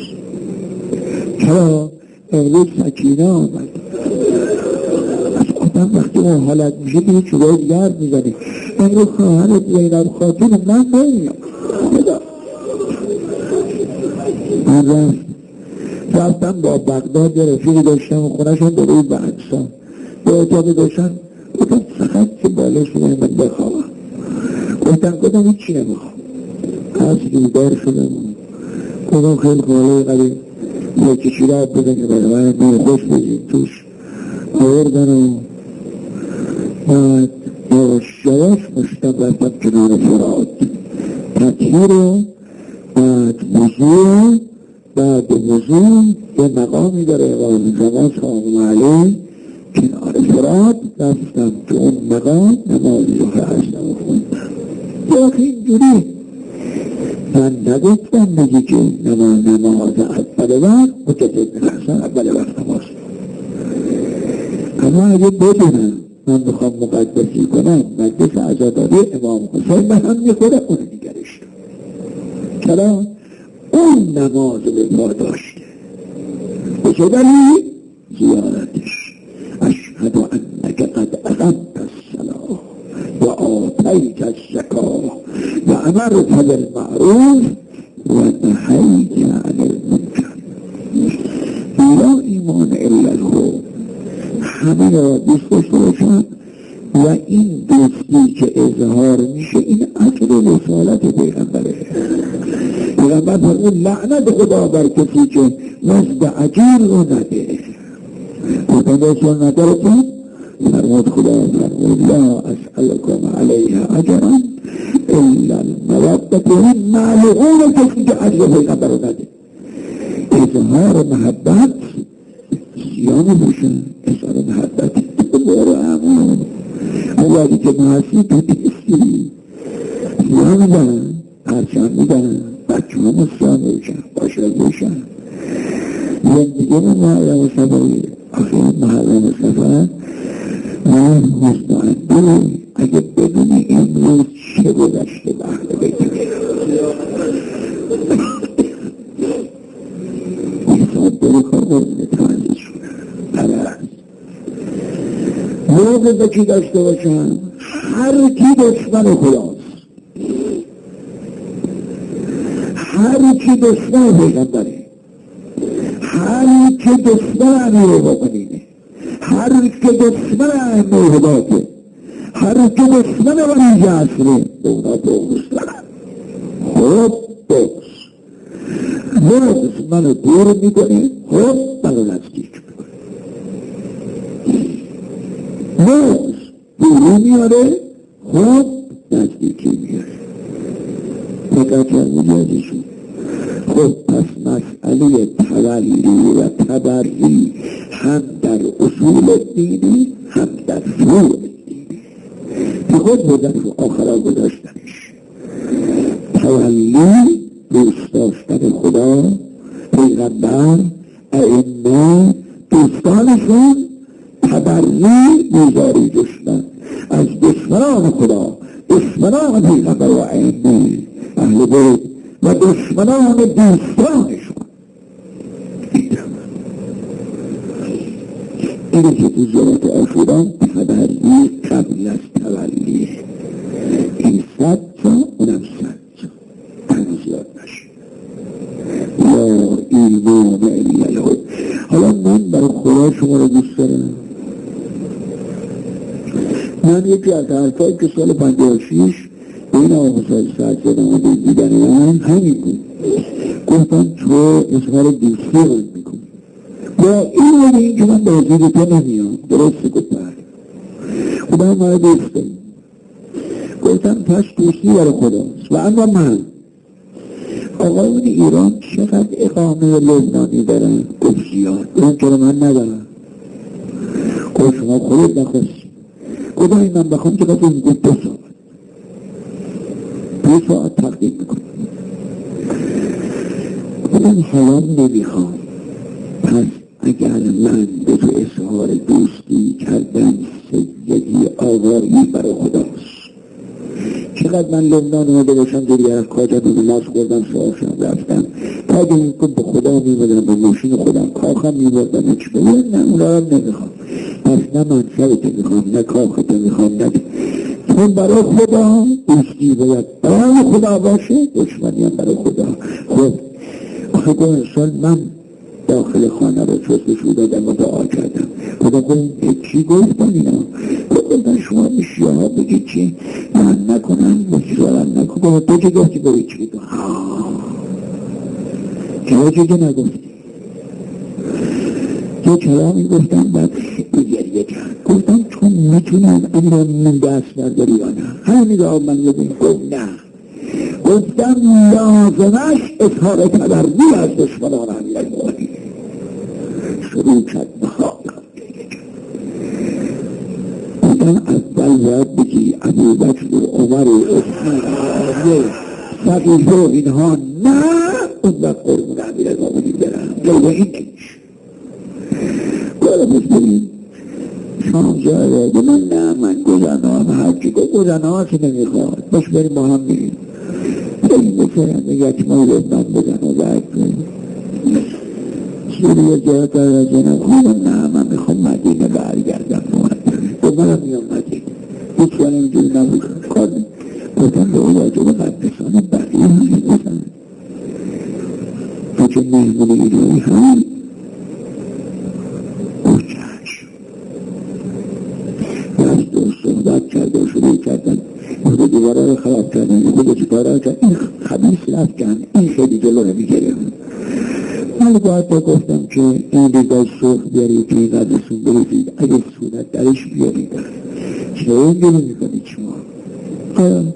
چرا؟ امروز سکینه آمد. از آدم وقتی اون حالت میشه دیگه چوبای گرد میزنی. امروز خواهرت زینب خاتون من نمیام. خدا من رفتم با بغداد یه رفیقی داشتم و خونهشون دروی به انسان به اتاقی داشتن، گفتم فقط که بالش بگم من بخوابم. گفتم این چی نمیخوام از بیدار شدم. گفتم خیلی خواهی قریب یکی شیراب بزن که برای من خوش بزین توش آوردن و بعد یواش مشتم رفتم کنار فراد تطهیر و بعد وضوع، بعد وضوع یه مقامی داره امام زمان سلام علیه کنار فراد رفتم تو اون مقام نماز ظهر هستم و خوندم. یا اینجوری من نگفتم بگی که نماز اول وقت مجدد نحسن اول وقت نماز، اما اگه بدونم من بخوام مقدسی کنم مجلس عزاداری امام حسین به هم میخوره اون نگرش. چرا؟ اون نماز به پا داشته به چه دلیل؟ زیارتش. اشهد انک قد اقمت الصلاة و آتیت الزکاة و امرت بالمعروف و نهیت عن المنکر. لا ایمان الا الخوف. همین را دوست داشته باشن و این دوستی که اظهار میشه این اصل رسالت پیغمبره. پیغمبر فرمود لعنت خدا بر کسی که مزد اجیر رو نده. گفتن رسول ندارتون؟ فرمود خدا فرمود لا اسألکم علیه اجرا الا المودة. این معلومه کسی که اجر پیغمبر رو نده. اظهار محبت سیانه باشن، اظهار محبت برو امون اولی که محسی تو دیستی سیان میدن، پرچم میدن، بچه ها مسیان باشن، باشد باشن. زندگی من محرم مصطفی آخه محرم مصطفی من مستعنده اگه بدونی امروز چه گذشته به اهل بیت حساب داره کار قرمونه تعلیز شده پرست موقع بچی داشته باشن هر کی دشمن خداست، هر کی دشمن پیغمبره، هر کی دشمن امیرالمومنینه، هر کی دشمن ائمه هدایته، هر کی دشمن ولی جعفره به اونا بغض دارن. خب بغض منو دور میکنه، خب منو نزدیک میکنه. بغض دوری میاره، خب نزدیکی میاره. فقط ازشون خب پس مسئله تولی و تبری هم در اصول دینی هم در فروع دینی که خود بودن رو آخرا گذاشتنش. تولی دوست داشتن خدا، پیغمبر، ائمه، دوستانشون، تبری بیزاری داشتن از دشمنان خدا، دشمنان پیغمبر و ائمه اهل بیت و دشمنان دوستانشون. اینه که تو زیارت عاشورا تبری قبل از تولیه. این 100 تا اونم 100 تا زیاد نشه. یا ایمان الی الهد. حالا من برای خدا شما رو دوست دارم. من یکی از حرفایی که سال 56 این آقای سعد زدم دیدن من همین بود. گفتم تو اظهار دوستی رو میکنی با این ولی این که من به حضور تو نمیام. درسته گفتم خدا ما رو دوست داریم. گفتم پس دوستی برای خداست. و اما من آقایون ایران چقدر اقامه لبنانی دارن؟ گفت زیاد. اون چرا من ندارم؟ گفت شما خودت نخواستی. گفتم این من بخوام چقدر این گفت 2 ساعت 2 ساعت تقدیم میکنم. گفتم حالا نمیخوام. پس اگر من به تو اظهار دوستی کردم سیدی آقایی برای خداست. چقدر من لبنان اومده باشم دوری از کاجم نماز خوردم شاهشم رفتم تا اگه این کن به خدا میبودم به ماشین خودم کاخم میبودم چی بگیم نه اونا هم نمیخوام. پس نه منصبتو میخوام نه کاختو میخوام نه چون برای خدا دوستی باید برای خدا باشه، دشمنی هم برای خدا. خب آخه 2 سال من داخل خانه رو چوستشو دادم و دعا کردم. خدا گفتم چی گفتن اینا؟ گفتن شما به شیعه ها بگید چی؟ من نکنم بسیارم نکنم. تو چه گفتی بگید چی بگید؟ چرا چه نگفتی؟ تو چرا میگفتم باید گریه کرد؟ گفتم چون میتونم اما من دست برداری یا نه؟ همین را من بگیم گفت نه. گفتم لازمش اظهار تبری از دشمنان امیرالمومنین. شروع کرد بخواه گفتم اول باید بگی ابوبکر و عمر و عثمان و علی فقیه و اینها نه اون وقت قربون امیرالمومنین برم جلوه این نمیشه. گفتم بریم شام جاره من نه من گزنه هم هرچی گزنه ها که نمیخواد باش بریم با هم میریم بریم بکنم یک ماه لبنان بزن و برد بریم سوریه جای قرار جنم خودم نه من میخوام مدینه برگردم گفت منم میام مدینه هیچ ولی اینجوری نبودم کار گفتم به اون واجب قدسان بقیه همین بزن تو چه مهمون ایرانی همین گفت چشم کرد این خبیث رفت کن، این خیلی جلو نمیگیره. من باید تا گفتم که این ریگاه سرخ بیارید که این قدرسون برید اگه صورت درش بیارید چه این گلو میکنید شما خلاص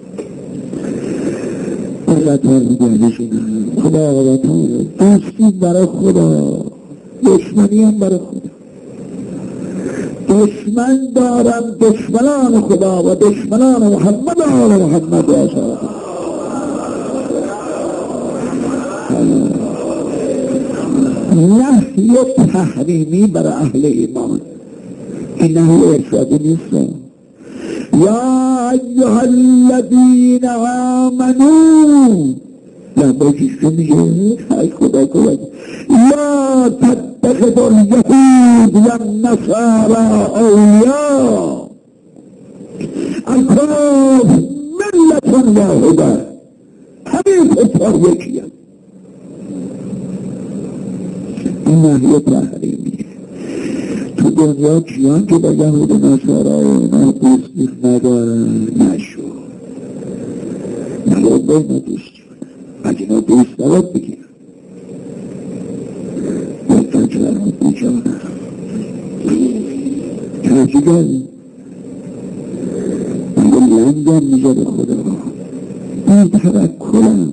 قطار میگردشون خدا آقابتان دوستی برای خدا، دشمنی هم برای خدا. دشمن دارم دشمنان خدا و دشمنان محمد آل محمد و اصحاب. نهی تحریمی برای اهل ایمان، این نهی ارشادی نیست. یا ایها الذین آمنوا نه باشیش که میگه ای خدا کلک یا تتخذوا الیهود و النصارى اولیاء الکفر ملة واحده، همین کفار یکی هم. این نهی تحریمیه. تو دنیا کیان که با یهود و نصارا و اینا دوستی ندارن نشو نباید با اینا دوستی اگه اینا دوست نباید بگیرن بلکن که در خود بیچانه ترجی گردیم اگه لنگم میگه به خدا این توکلم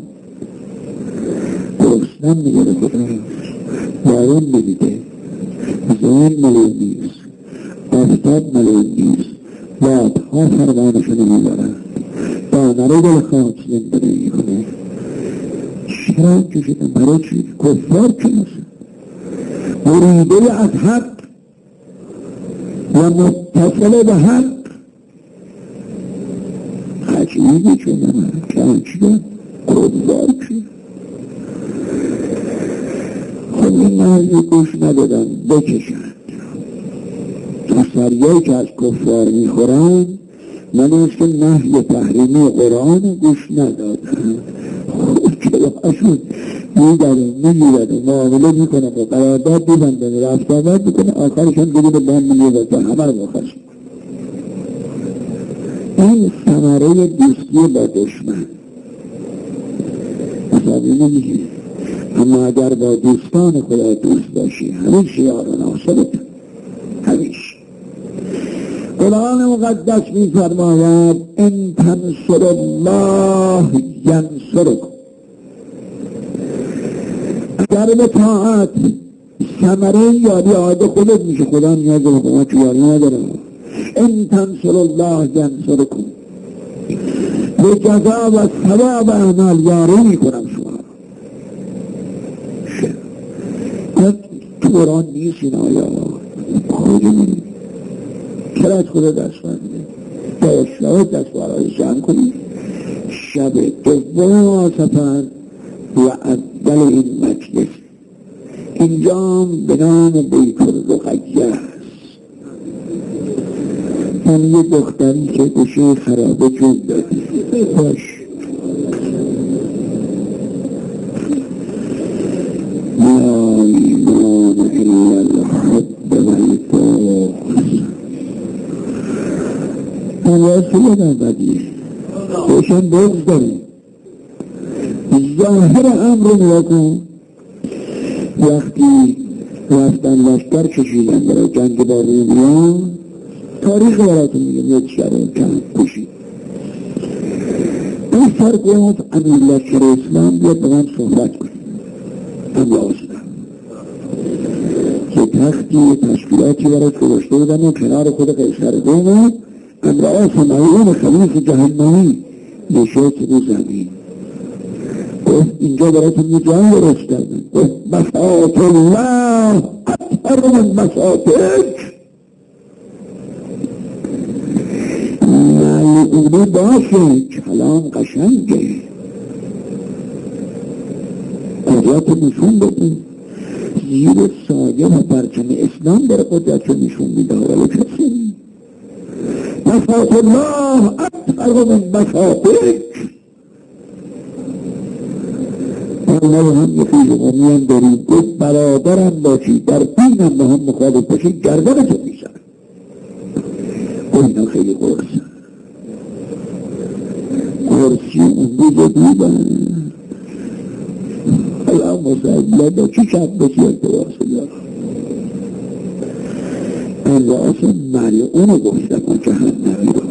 گرسنم میگه به خدا بارون نمیده، زمان ملون نیست، آفتاب ملون نیست، بادها فرمانشو نمیبرن، دانه رو دل خاک زنده نمیکنه. چرا کشیدن برای چی؟ کفار که نسن مریده از حق و متصل به حق عجیبی چون من کنچیدن کفار که خب این نهی گوش ندادن بکشند. سریایی که از کفار میخورن من است که نهی تحریمی قرآن گوش ندادن. خود کلاهشون میگیرد و معامله میکنن و قرارداد میبندن و رفت آمد میکنن، آخرشان بدون بند میگیرد و همه رو مخصم. این ثمره دوستی با دشمن حسابی نمیگیره. اما اگر با دوستان خدا دوست باشی همیشه یار و ناصرت، همیشه. قرآن مقدس می فرماید ان تنصر الله ینصرکم. اگر به طاعت ثمره یاری عاده خودت میشه، خدا نیاز به حکومت یاری نداره. ان تنصر الله ینصرکم، به جزا و ثواب اعمال یاری میکنم شما. تو قرآن نیست این آیا خودی میدید چرا از خدا دست برده با شب دست برای جمع کنید. شب دوم آسفن و اول این مجلس اینجا به نام بیت الرقیه است. من یه دختری که گوشه خرابه جون دادی باش لا ایمان الا الحب والبغض. واسه یادم بدیه باشن بغض داریم. ظاهر امر رو نگاه، وقتی رفتن لشکر کشیدن برای جنگ با رومیان، تاریخ براتون میگم یک شرح کم کشید. این سر گفت امیر لشکر اسلام بیاد با من صحبت کنیم. هم لازدم که تختی تشکیلاتی برای گذاشته بودن و کنار خود قیصر روم امرأت ملعون خبیث جهنمی نشست رو زمین. گفت اینجا براتون یه جای درست کردن. گفت بساط الله اطهر من بساطک. ملعونه باشه کلام قشنگه، قدرت نشون بده، زیر سایه و پرچم اسلام داره قدرت رو نشون میده. ولی کسی بساط الله اطهر من بساطک. ما هم یه خیلی هم داریم. گفت برادرم باشی در دینم با هم مخالف باشی گردنتو میزن. اینا خیلی قرصی اون دیگه دیدن حالا مسئله با چی شب بسی ارتباس دارم این رأس ملعون گفتم و جهنمی رو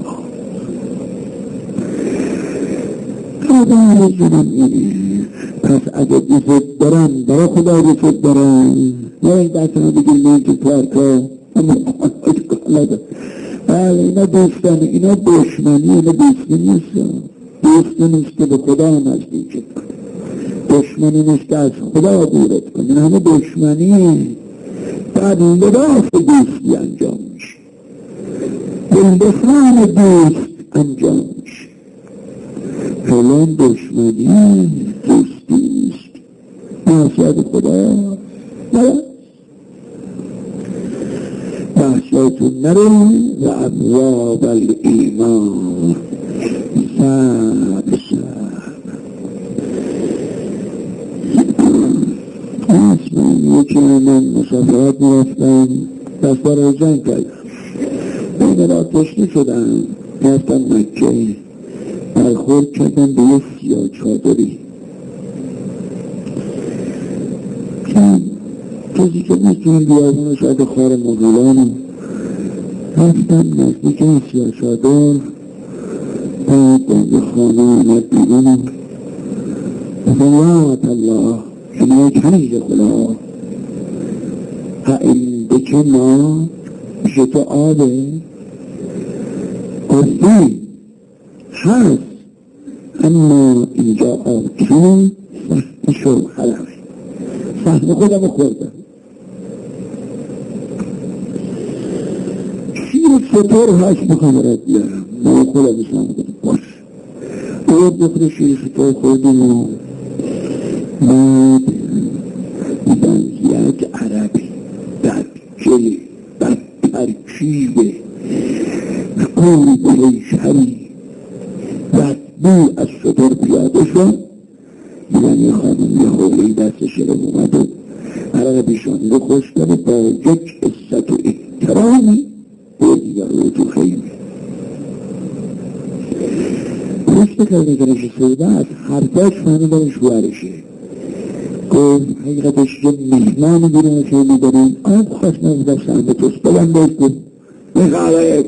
خدا رجونم اینه پس اگه دوست دارم برای خدا دوست دارم نه این دستانو بگیر من تو پارکا بله اینا دوستان اینا دشمنی اینا دوستی نیست دوستی نیست که به خدا نزدیکت کنه دشمنی نیست که از خدا دورت کنه این همه دشمنیه بعد لباس دوستی انجام میشه بلدخان دوست انجام میشه فلان دشمنی دوستی نیست معصیت خدا نه بحثاتون نره و ابواب الایمان اسمان یکی من مسافرات میرفتم دستار رو جنگ کردم این را تشنی شدم میرفتم مکه برخورد کردم به یه سیاه چادری کسی که میتونیم بیابون شاید خار مغیلانم رفتم نزدیک این سیاه چادر بعد به خانه آمد بیرونم فلات الله شما کنیز خدا این بکه ما پیش تو آبه گفتی هست اما اینجا آب چون فهم شو حرمه فهم خودم خوردم شیر چطور هست مخابرت بیارم ما خودم اسلام کنم باش باید بخوره شیر چطور خوردیم و بعد بنزیت عربی بدجلی بد ترکیبه قول بلیشهری بدبو از شطور پیاده شد یعنی خانم یه حولی دستش رو اومد و عرق پیشانی رو خوش کنه با یک عزت و احترامی دیگر رو تو خیمه پشت خیلی که نشسته ده از حرفاش فهمیدن شوهرشه گفت حقیقتش یه مهمان بیرون خیلی داریم آب خواست نزدستن به توست بلن باید گفت بخواهد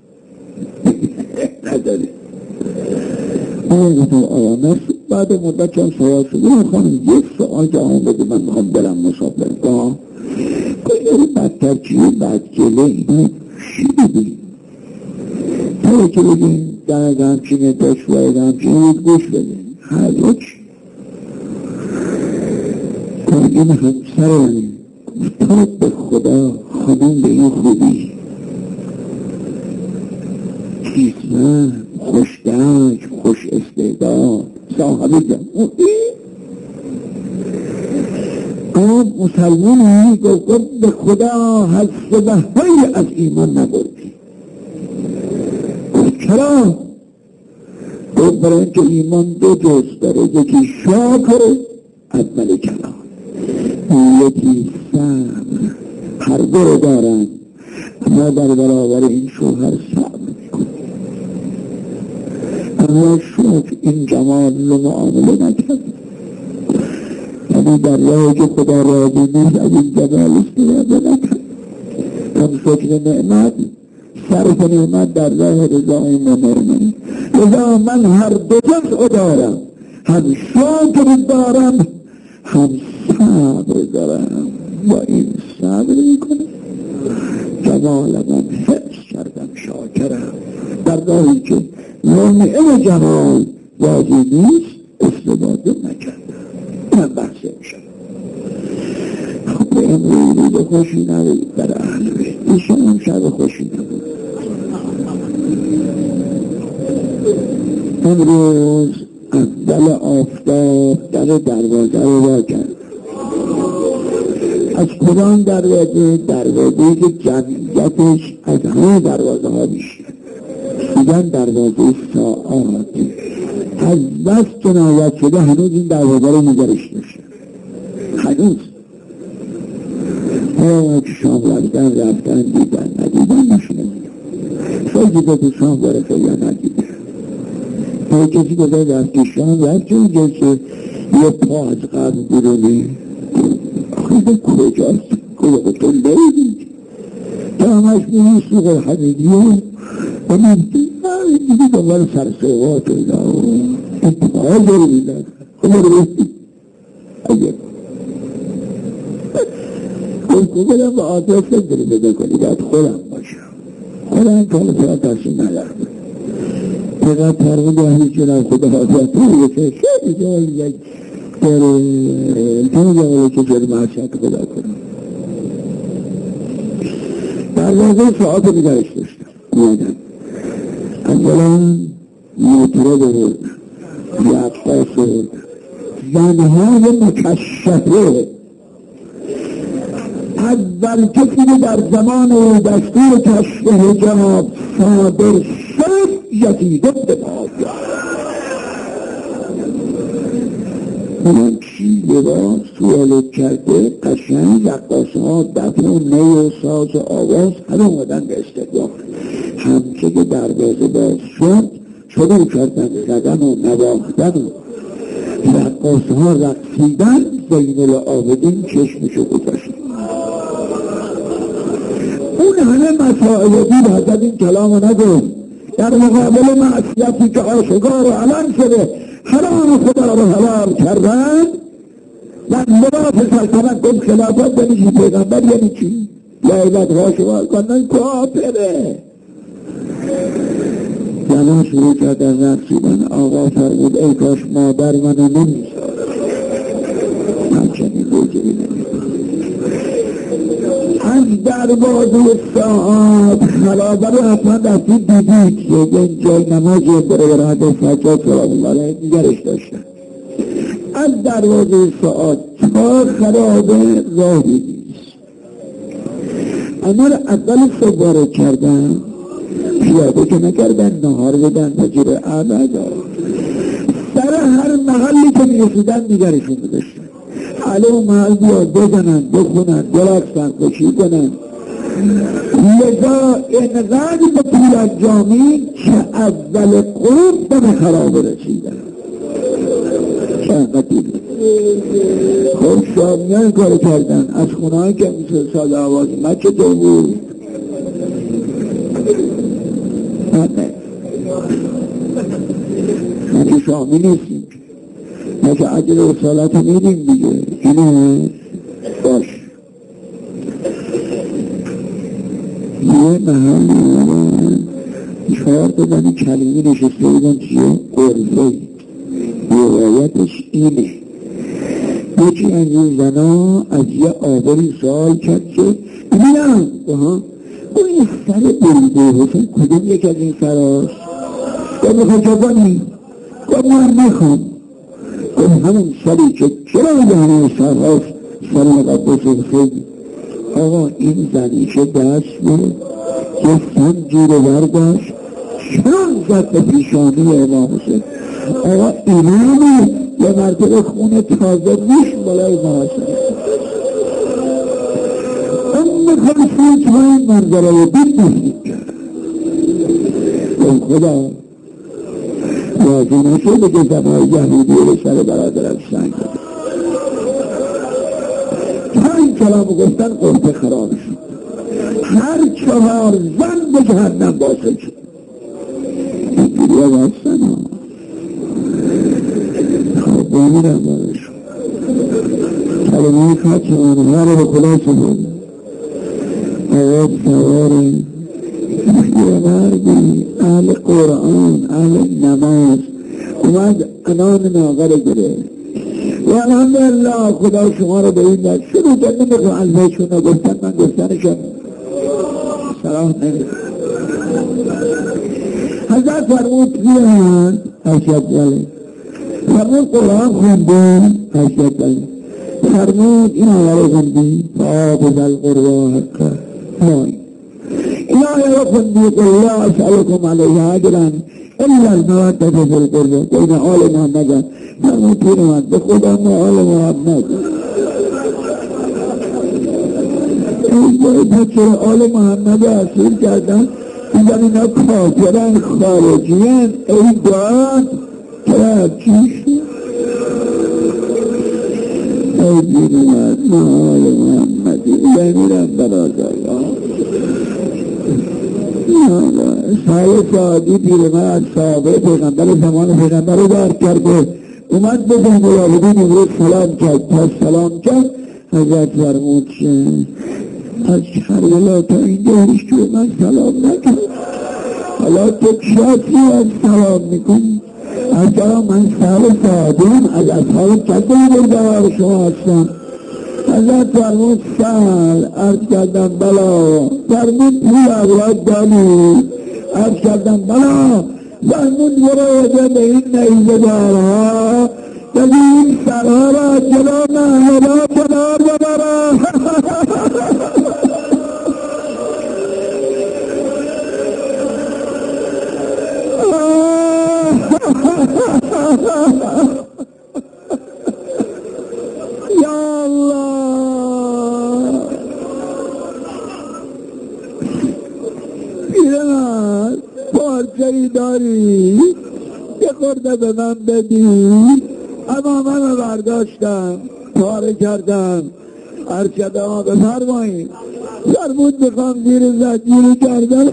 نداره اون گفتم آمد بعد مدت چند سوال شد اون خانم یک سوال جوان بده من میخوام برم مسافر کلی بدتر چیه بدگله اینا چی بگیم تا که بگیم درد همچینه داشوه همچینه گوش بدیم حالا چی این همسر گفتاد به خدا خانم به این خوبی چیزمه خوشدنج خوش استعداد صاحب جمعی آن مسلمانی گفت به خدا حسبه های از ایمان نبردی گفت چرا؟ گفت برای اینکه ایمان دو جز داره یکی شاکر عمل کلام یکی صبر هر دو رو دارن اما در برابر این شوهر صبر میکنه اما شکر این جمال رو معامله نکرد یعنی در راه که خدا راضی نیست از این جمال استفاده نکرد اون شکر نعمت صرف نعمت در راه رضای منعمه رضا من هر دو جز دارم هم شکر دارم هم صبر دارم با این صبر میکنه جمال من حفظ کردم شاکرم در راهی که منعم جمال راضی نیست استفاده نکردم من بحثه میشم خب به امروی روز خوشی نبود در اهل بیت ایشان هم شب خوشی نبود امروز اول آفتاب در دروازه رو با کرد از کدام دروازه که جمعیتش از همه دروازه ها بیشتر دیدن دروازه ساعات از بس جنایت شده هنوز این دروازه رو نگرش داشته هنوز که شام رفتن دیدن ندیدن نشونه میگم شاید دیده تو شام برسه یا ندیده تا کسی گذاری رفتی شام رفتی اونجا که یه پا از قبل بیرونی آخه کجاست؟ کجا تو لیدی تا همش میگی سوق الحمیدی و میگی دیگه دنبال سرسوات اینا این پا داری میدن خب روی اگر خب بدم به آدرس داری بده کنی باید خودم باشم خودم کال فقط تصمیم ندارم فقط ترمید وحید جناب خدا حضرت رو بسه خیلی جوال یک در التون جوال که جل معشق خدا کنم در واقع ساعت نگرش داشتم میادم اولا موتره بردن یعقاس بردن زنهای مکشفه اول کسی در زمان دستور کشف حجاب صادر شد یزید بن معاویه اونم چی لباس توالت کرده قشنگ رقاصه ها دفع و نی و ساز و آواز همه اومدن به استقبال همچه که دروازه باز شد شروع کردن زدن و نواختن و رقاصه ها رقصیدن زین العابدین چشمشو گذاشت اون همه مسائل دید حضرت این کلام رو نگفت در مقابل معصیتی که آشکار و علم شده حرام خدا رو حلال کردن و لباس سلطنت گفت خلافت بمیشی پیغمبر یعنی چی؟ لعنت ها شما کنن کافره زنان شروع کردن رقصیدن آقا فرمود ای کاش مادر منو نمی‌سازد من چنین روزی نمی‌کنم از دروازه ساعت خلابه رو حتما رفتید دیدید یه جای نمازی برای حضرت سجاد سلام الله علیه نگرش داشتن از دروازه ساعت تا خلابه راهی نیست اما اول صبح کردن پیاده که نکردن نهار بدن وزیر اعلی سر هر محلی که میرسیدن نگرشون بداشتن علی محل بیاد بزنن بخونن برقصن خوشی کنن لذا انقدر به طول انجامی که اول قرب به خرابه رسیدن چند دیگه خب شامیان کار کردن از خونه های که مثل ساده آوازی من چطور بود من که شامی نیستیم ما که عجل رسالت میدیم دیگه اینه باش یه محل چهار دادن کلمی نشسته بودن چیه قرفه روایتش اینه یکی از این زنا از یه آبری سوال کرد که ببینم این سر بلده حسین کدوم یک از این سراست گفت میخوای چه کنی؟ گفت من نخوام گفت همون سری که چرا یه همه سراست سر مقدس خیلی آقا این زنیشه دست بود یه سنجی رو برداشت چرا زد به پیشانی امام حسین آقا امامی یه مرتبه خونه تازه میش بالای امام حسین میخواستید تا این منظره رو دید نفید کرد خدا راضی نشده که زنهای یهودی رو سر برادرم سنگ کرد تا این کلام گفتن قرطه خراب شد هر 4 زن به جهنم واصل شد اینجوری ها بستن ها خب بمیرم بارشون کلمه فتح آنها رو به خلاص بود آقاد سواری یه مردی اهل قرآن اهل نماز اومد انان ناغه رو گره و الحمدلله خدا شما رو به این دست شروع کرد نمیخوا علمهشون رو گفتن من گفتنشم سلام نمیخوا حضرت فرمود بیان اشیاد ولی فرمود قرآن خوندی اشیاد ولی فرمود این آیه خوندی فآبد القربا حقا نوعی این آیه خوندی قل لا اسألكم علیه اجرا الا المودة فی القربا بین آل محمد فرمود پیرمد به خدا ما آل محمد این باید چرا آل محمد اصیل کردن میگن اینا کافرن خارجین، ای داد کرد چیش ای بیرون محال محمدی بمیرم برادرها. سال سعادی پیرمرد صحابه پیغمبر زمان پیغمبر رو درک کرده اومد به زن العابدین امروز سلام کرد. تا سلام کرد حضرت فرمود که از کربلا تا اینجا هیچ که من سلام نکرد، حالا تو کسی از سلام میکنی؟ از جا من سال سعادیم از اصحاب کدوم بردوار شما هستم. حضرت فرمود سهل عرض کردم بلا، فرمود پول اولاد داری؟ عرض کردم بلا، فرمود برو به این نیزه دارها بگی این سرها را جلو محلبا کنار ببرم. یا الله پیرمرد پارچه‌ای داری یه خورده به من بدی؟ اما من رو برداشتم پاره کردم. عرض کردم بفرمایید. فرمود میخوام زیر زنجیر کردم.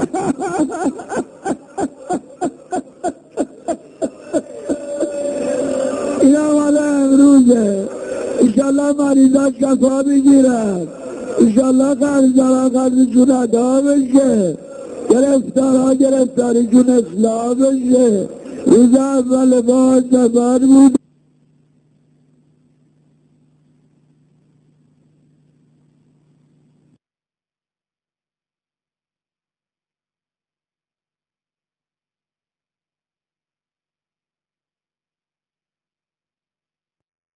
این مال امروزه، انشالله مریضا شفا بگیرن، انشالله قرضشون ادا بشه، گرفتارها گرفتاریشون اصلاح بشه. روز اول ماه سفر بود